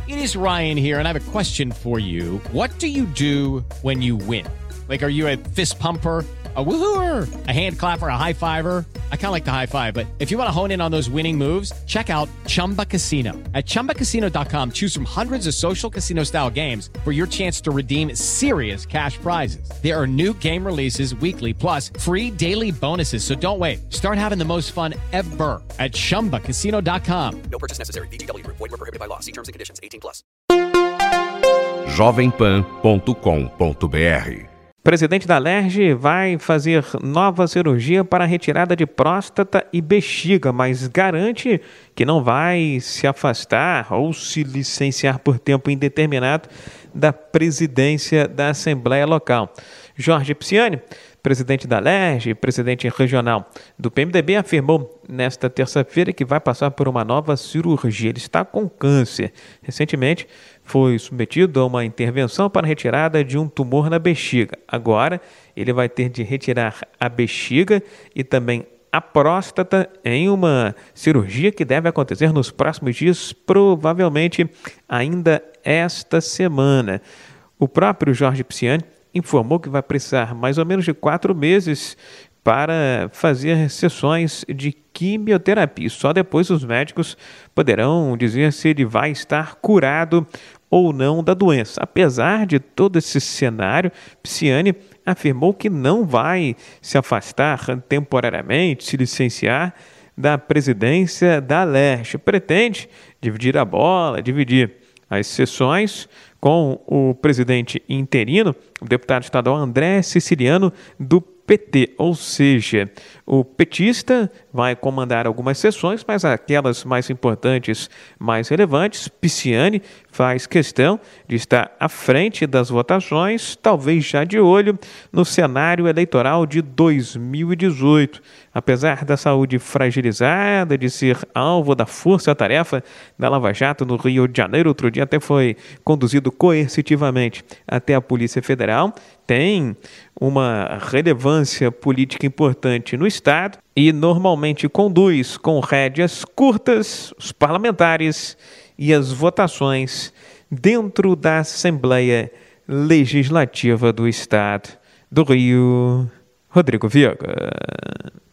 It is Ryan here, and I have a question for you. What do you do when you win? Like, are you a fist pumper, a woohooer, a hand clapper, a high fiver? I kind of like the high five, but if you want to hone in on those winning moves, check out Chumba Casino. At ChumbaCasino.com, choose from hundreds of social casino style games for your chance to redeem serious cash prizes. There are new game releases weekly, plus free daily bonuses. So don't wait. Start having the most fun ever at ChumbaCasino.com. No purchase necessary. VGW Group. Void where prohibited by law. See terms and conditions. 18+. jovempan.com.br. Presidente da Alerj vai fazer nova cirurgia para retirada de próstata e bexiga, mas garante que não vai se afastar ou se licenciar por tempo indeterminado da presidência da Assembleia Local. Jorge Pisciani, presidente da Alerj, presidente regional do PMDB, afirmou nesta terça-feira que vai passar por uma nova cirurgia. Ele está com câncer. Recentemente foi submetido a uma intervenção para retirada de um tumor na bexiga. Agora ele vai ter de retirar a bexiga e também a próstata em uma cirurgia que deve acontecer nos próximos dias, provavelmente ainda esta semana. O próprio Jorge Pisciani informou que vai precisar mais ou menos de 4 meses para fazer sessões de quimioterapia. Só depois os médicos poderão dizer se ele vai estar curado ou não da doença. Apesar de todo esse cenário, Pisciani afirmou que não vai se afastar temporariamente, se licenciar da presidência da Alerj. Pretende dividir a bola, dividir as sessões com o presidente interino, o deputado estadual André Siciliano, do PT, ou seja, o petista vai comandar algumas sessões, mas aquelas mais importantes, mais relevantes, Pisciani faz questão de estar à frente das votações, talvez já de olho no cenário eleitoral de 2018. Apesar da saúde fragilizada, de ser alvo da força-tarefa da Lava Jato no Rio de Janeiro, outro dia até foi conduzido coercitivamente até a Polícia Federal, tem uma relevância política importante no Estado e normalmente conduz com rédeas curtas os parlamentares e as votações dentro da Assembleia Legislativa do Estado do Rio. Rodrigo Viega.